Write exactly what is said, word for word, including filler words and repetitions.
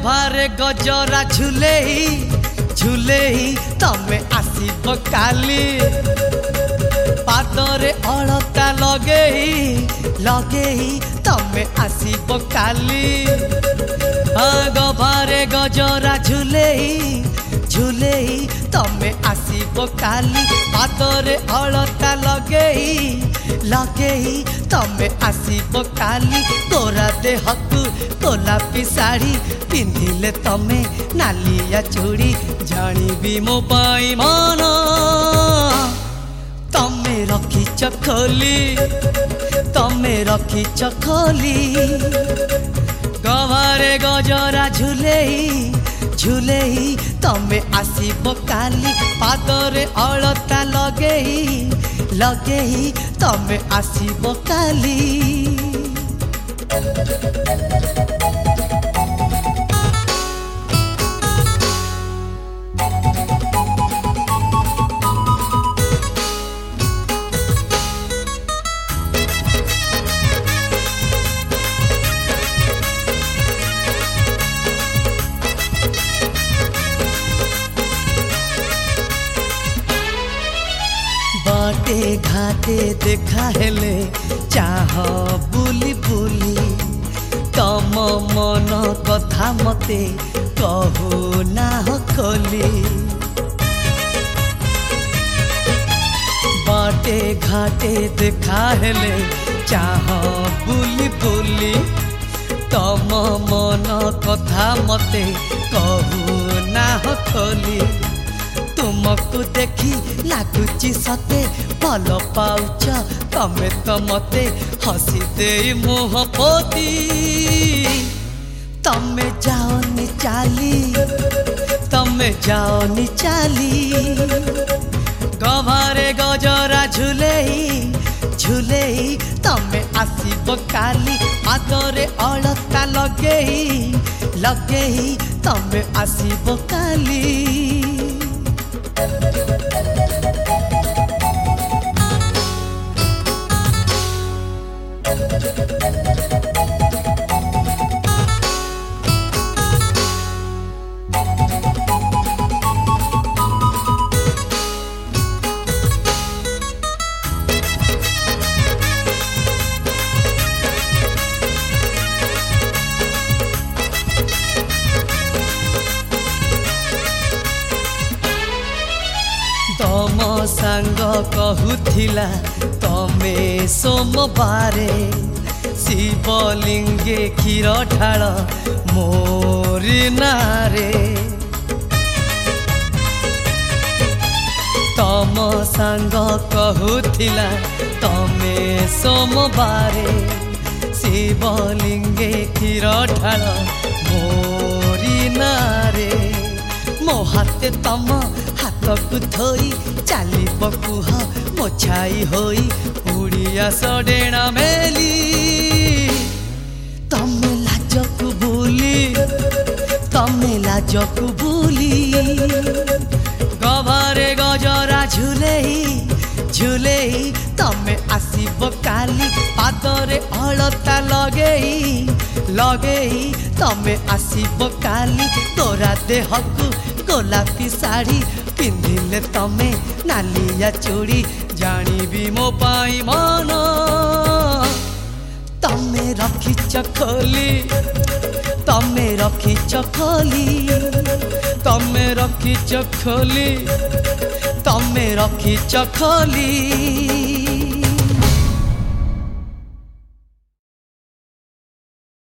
गभारे गजरा झुलेई झुलेई तमे आसीब काली पादरे अलता लगेई लगेई तमे आसीब काली गभारे गजरा झुलेई झुलेई तमे आसीब काली पादरे अलता लगेई लगेई तमे आसीब काली तोरा देहकु गोलापी साड़ी पिंधिले तमे नालिया चूड़ी जानिबी मो पाई मन तमे रखिच खोली तमे रखिच खोली गभारे गजरा झुलेई झुलेई तमे आसीब काली पादरे अलता लगेई लगेई तमे आसीब काली बाटे घाटे देखा हेले चाह बुली बुली तम मन कथा मते कहू ना खोली बाटे घाटे देखा हेले चाह बुली बुली तम मन कथा मते कहू ना खोली तुमको देखी लागुची सते भल पाउच तमे तो मते हसी दे मुह पोती तमे जाओनी चाली तमे जाओनी चाली गभारे गजरा झुलेई झुलेई तमे आसीब काली पादरे अलता लगेई लगेई तमे आसीब काली तम सांग कहूथिला तमे सोमवारे शिवलिंगे क्षीर ढाल मोरी नारे तम सांग कहूथिला तमे सोमवारे शिवलिंगे क्षीर ढाल मोरी नारे मो हाथे तम हाथ को धोई चाली बकुह मो छाई होई उड़िया सडेणा मेली तमे लाजकु भूली तमे लाजकु भूली गभारे गजरा झुलेई झुलेई तमे आसीब काली पादरे अलता लगेई लगेई तमे आसीब काली तोरा देहकु गोलापी साड़ी पिंधिले तमे नालिया चूड़ी जानिबी मो पाई मन तमे रखिच खोली तमे रखिच खोली तमे रखिच खोली तमे रखिच खोली।